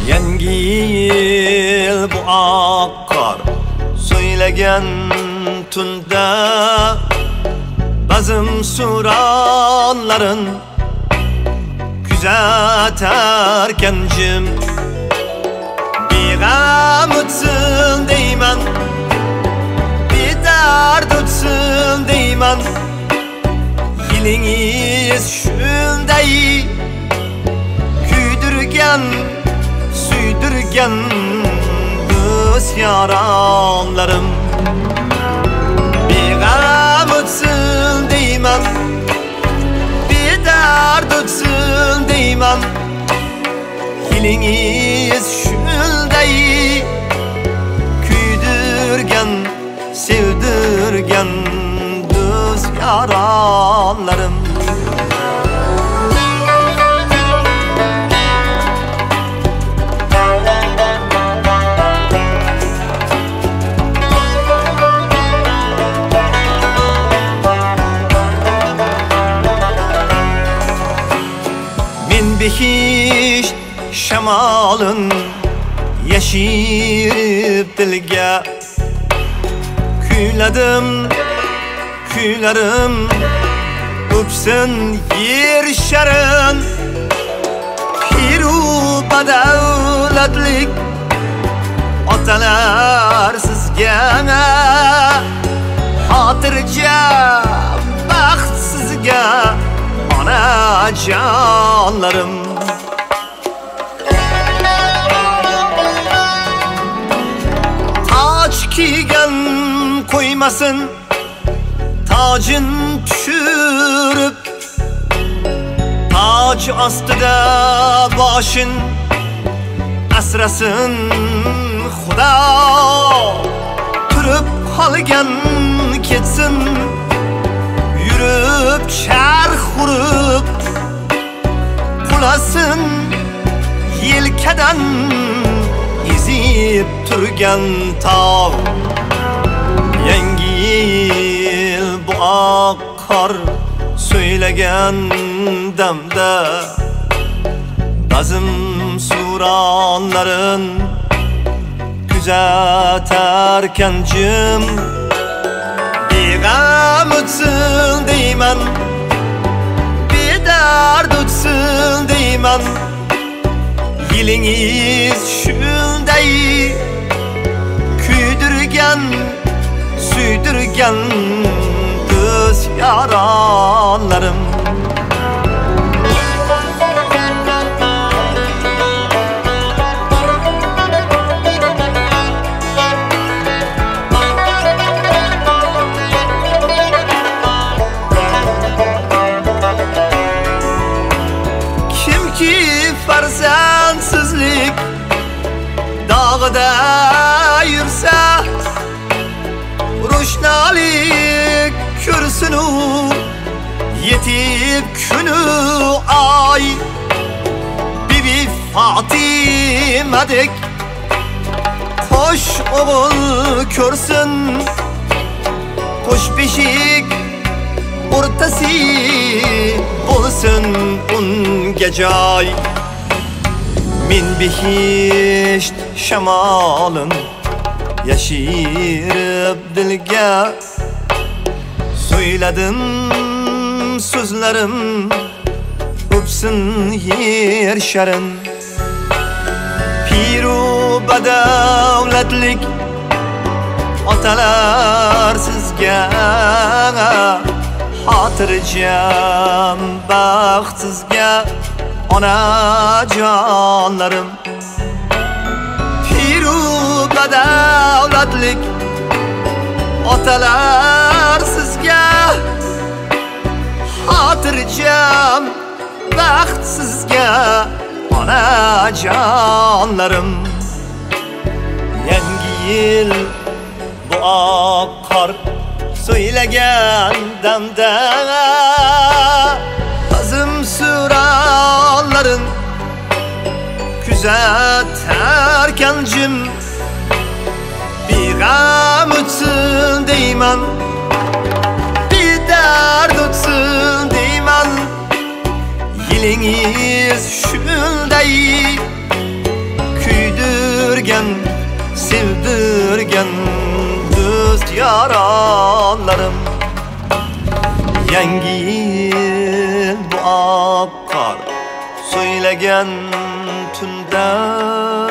Yangi yil bu oqqor söylegan tunda bazım suranların kuzatarken jim gam o'tsin deyman, bir dard o'tsin deyman. Yilingiz shunday kuydirgan, suydirgan do'st yaronlarim. Bir gam o'tsin deyman, bir dard o'tsin deyman. Yilingiz shunday kuydirgan, sevdirgan do'st yaronlarim. Men behisht shamalın yashirib dilga kuyladim, kuylarim o'psin yer sharin. Piru badavlatlik otalar sizga, xotirjam baxt sizga onajonlarim. Toj kiygan qo'ymasin tacın tushirib, toj ostida boshing asrasin Xudo. Turib qolgan ketsin, yurib charx urib qulasin yelkadan ezib turgan tog'. Yangi yil bu oqqor söylegan damda bazım suranların kuzatarken jim bir gam o'tsin deyman, bir dard o'tsin deyman. Yilingiz shunday kuydirgan, suydirgan do'st yaronlarim. Kimki farzandsizlik dog'ida yursa, ro'shnolik ko'rsin u yetib kunu ay. Bibi Fatimadek qo'sh o'g'il ko'rsin, qo'sh beshik o'rtasi bo'lsin unga joy. Men behisht shamolin yashirib dilga söyledim so'zlarim o'psin yer sharin. Piru badavlatlik otalar sizga, xotirjam baxt sizga onajonlarim. Piru badavlatlik otalar sizga, xotirjam baxt sizga onajonlarim. Yangi yil bu oqqor söylegan damda bazım suranların kuzatarken jim bir gam o'tsin deyman, bir dard o'tsin deyman. Yilingiz shunday sevdirgen, sevdirgen dost yaranlarım. Yangi yil bu akkar söylegen tünde